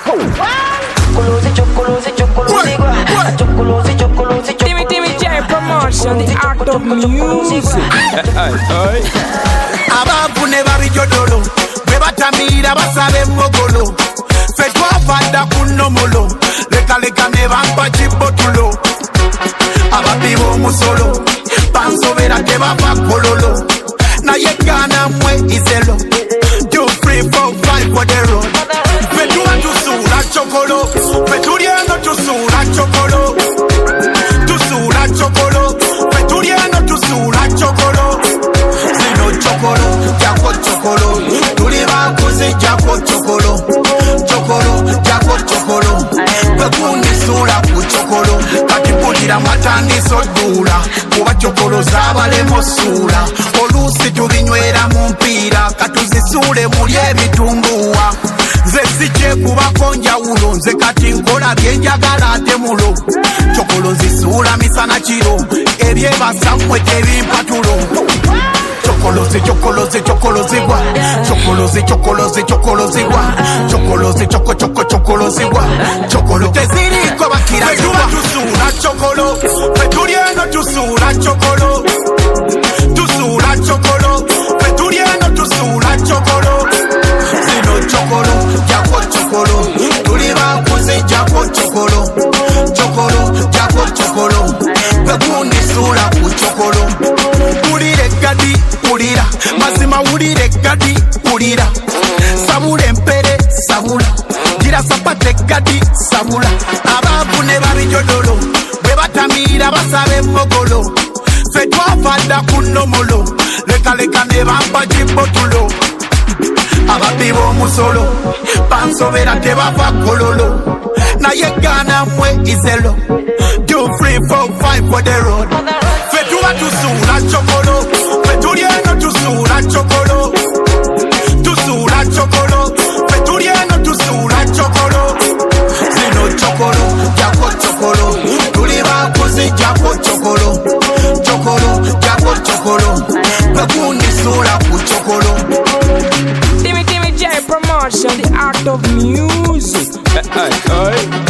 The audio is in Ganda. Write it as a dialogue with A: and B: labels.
A: Timmy J promotion, the art of music.
B: Abavune babijodolo bwe batamira basabe mogolo fe twafadda ku nnomolo lekaleka ne bampa kibotulo ababbi b'omusolo bansobera tebava kololo naye gana mwe izelo 2, 3, 4, 5 for the road fe tuba tusuula chokolo fe tulyeno tusuula chokolo tusuula chokolo fe tulyeno tusuula chokolo zino chokolo jako chokolo tuli bakoze jako chokolo chokolo jako chokolo bekundisuula ku chokolo kati mpulira mwatandiso ddula kuba chokolo zaabalemu suula oluusi tubinywera mu mpiira katuzisuule muli ebitumbuwa nze sikyekubako njawulo nze kati nkola byenjagala ate mulo chokolo nzisuula misana kiro ebyebasammwe tebimpatulo chokolozi chokolozi chokolozibwa chokolozi chokolozi chokolozibwa chokolozi choko choko chokolozibwa chokolo teziriko bakirazibwa tusuula chokolo fetulyeno tusuula chokolo tusuula chokolo fetulyeno tusuula chokolo zino chokolo jako chokolo tuli bakuze jako chokolo chokolo jako chokolo bekundisuula ku chokolo ulire gadi ulira mazima ulire gadi ulira sabula empere sabula gira sapate gadi sabula abavune babijodolo bwe batamira basabe mogolo fe twafadda ku nnomolo lekaleka ne bampa kibotulo ababbi b'omusolo bansobera tebava kololo naye gana mwe izelo 2, 3, 4, 5 for the road fe tuba tusuula chokolo fe tulyeno tusuula chokolo tusuula chokolo fe tulyeno tusuula chokolo zino chokolo jako chokolo tuli bakoze jako chokolo chokolo jako chokolo bekundisuula ku chokolo
A: Timmy J promotion, the art of music.